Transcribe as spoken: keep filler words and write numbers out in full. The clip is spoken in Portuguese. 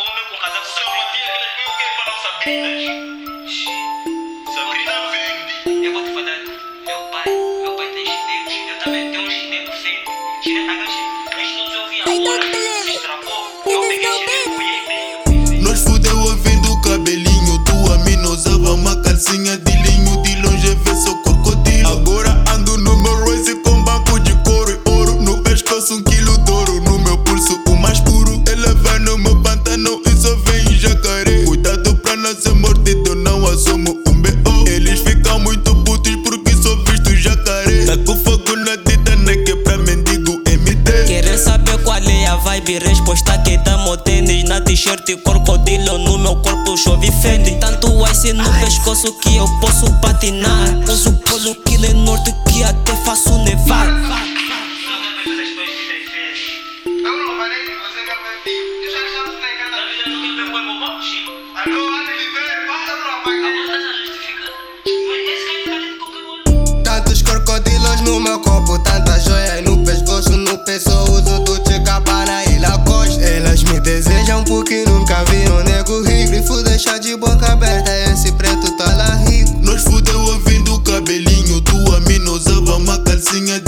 homem com casaco da Matilde, elas veem o que para não Sabrinas. Sabrina vende. Eu vou te falar, meu pai, meu pai tem chinelos, eu também tenho um chinelo Fendi. Chinelo, a gente não se ouvia agora, se estragou, eu peguei chinelo e nós fudeu ouvindo o cabelinho, tu a mim não usava uma calcinha de linho, de longe vê só crocodilo. Agora ando no meu Royce com banco de couro e ouro, no pescoço um quilo de ouro, no meu pulso o mais puro. Ela vai no meu pantanal e só vem em jacaré. Cuidado pra não ser mordido, não assumo um B O. Eles ficam muito putos porque só visto jacaré. Tá com fogo na Titanic que é pra mendigo M D. Querer saber qual é a vibe? Resposta que dá-mo tênis na t-shirt e crocodilo, no meu corpo chove Fendi. Tanto ice no pescoço que eu posso patinar. Uso polo killer norte que até faço nevar. Tantos crocodilos no meu corpo, tantas joias no pescoço, no peso uso do Chicabana e Lacoste. Elas me desejam porque nunca vi um nego rico. Grifo deixa de boca aberta, esse preto tá lá rico. Nós fudeu ouvindo o cabelinho, tu a mim não usava uma calcinha